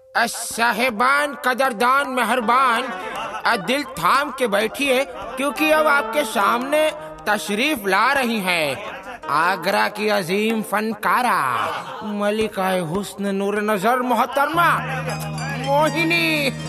साहेबान, कदरदान, मेहरबान, दिल थाम के बैठिए, क्योंकि अब आपके सामने तशरीफ ला रही हैं आगरा की अजीम फनकारा मलिका हुस्न नूर नजर मोहतरमा मोहिनी।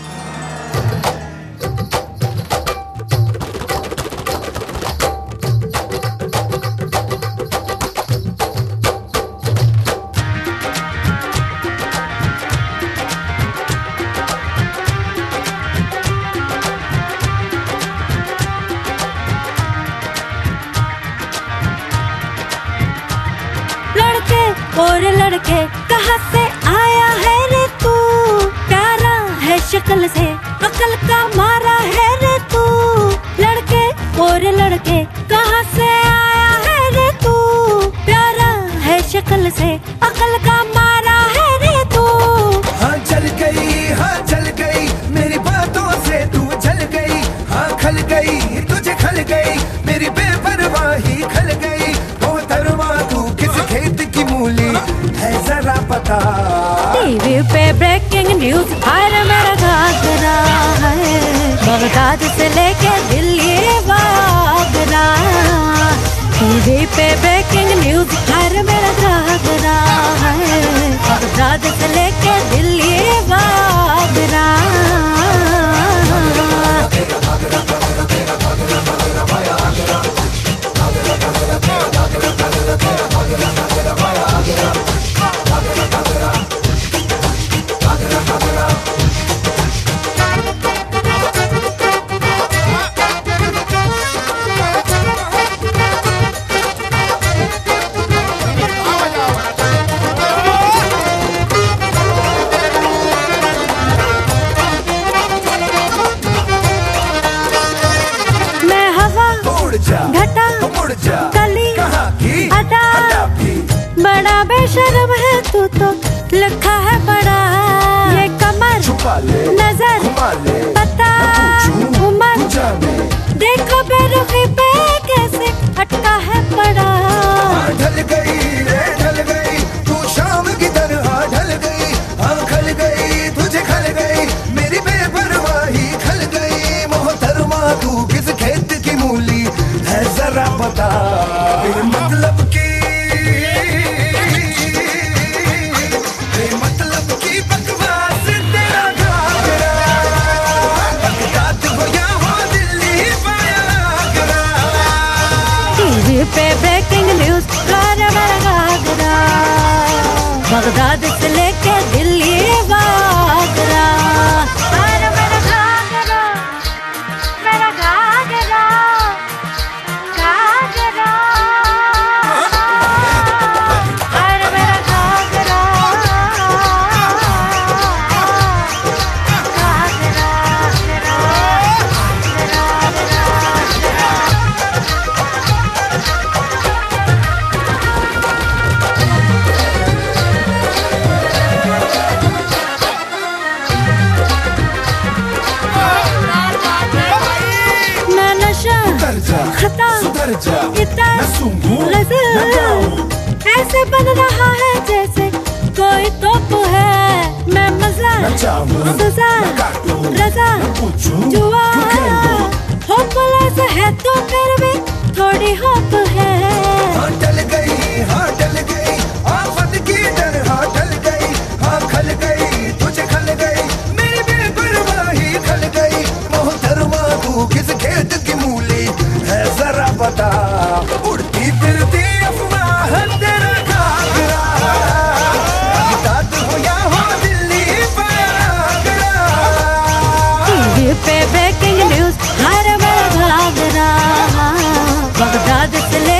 और लड़के कहाँ से आया है रे तू, प्यारा है शक्ल से अकल का मारा है रे तू। लड़के और लड़के कहाँ से आया है रे तू, प्यारा है शक्ल से अकल का मारा है रे तू। हाँ चल गई मेरी बातों से तू जल गई। हाँ खल गई तुझे खल गई मेरी बेपरवाही खल गई। मोहतरमा तू किस खेत की मूली है जरा पता। टीवी पे ब्रेकिंग न्यूज हर मेरा घाघरा है, बगदाद से लेके दिल्ली आगरा। टीवी पे ब्रेकिंग न्यूज हर मेरा घाघरा है, बगदाद से लेके दिल्ली आगरा। घटा कली अदा बड़ा बेशर्म है तू तो लिखा है बड़ा। ये कमर नजर पता उम्र देखो बेरुखी पे कैसे अटका है पड़ा। ढल गई तू शाम की तरह ढल गई। हाँ खल गई तुझे खल गई मेरी बेपरवाही खल गई। मोहतरमा तू किस खेत की मूली है जरा पता। बेमतलब की बकवास तेरा घाघरा, बगदाद हो या हो दिल्ली पाया आगरा। टीवी पे ब्रेकिंग न्यूज हर मेरा घाघरा, बगदाद से लेके दिल्ली आगरा। मेरा घाघरा खता ऐसे बन रहा है जैसे कोई तोप है। मैं मजा सजा रजा जुआ होपलेस है तो फिर भी थोड़ी होप है। हाँ डल गई आफत की तरह डल गई। हाँ खल गई तुझे खल गई मेरी बेपरवाही खल गई। मोहतरमा तू किस खेत की मूली है जरा पता। उड़ती फिरती अफवाह तेरा घाघरा, बगदाद हो या हो दिल्ली पाया आगरा। टीवी पे ब्रेकिंग न्यूज हर मेरा घाघरा, बगदाद से ले